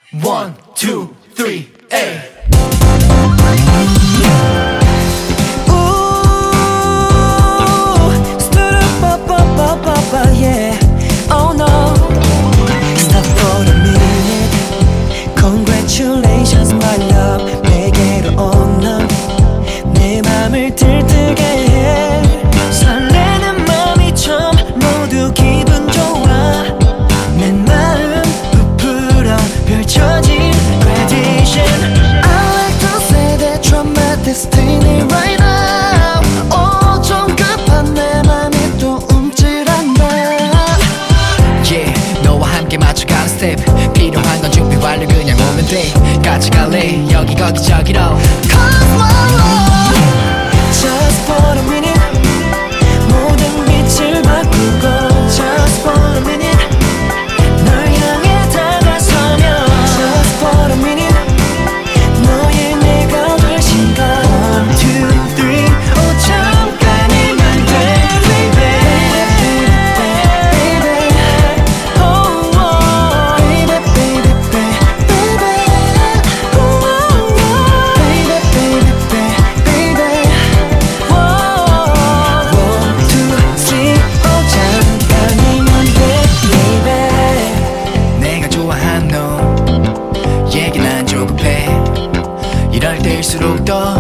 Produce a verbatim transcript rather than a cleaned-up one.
One, two, three, eight. Yeah. Oh no. Stop for a minute. Congratulations, my love. 내게로 온 넌 내 맘을 들뜨게 해. 설레는 마음이 참 모두 기분 좋아. 내 마음 부풀어 펼쳐진 radiation. I like to say that you're my destiny right now. 오, 좀 급한 내 맘이 또 맞춰가는 스텝 필요한 건 준비 완료 그냥 오면 돼 같이 갈래 여기 거기 저기로 Cause my love Just for a minute 모든 빛을 바꾸고 Just for a minute 널 향해 다가서면 Just for a minute 너의 내가 될 시간 One, two, three 오 잠깐이면 돼 이럴 때일수록 더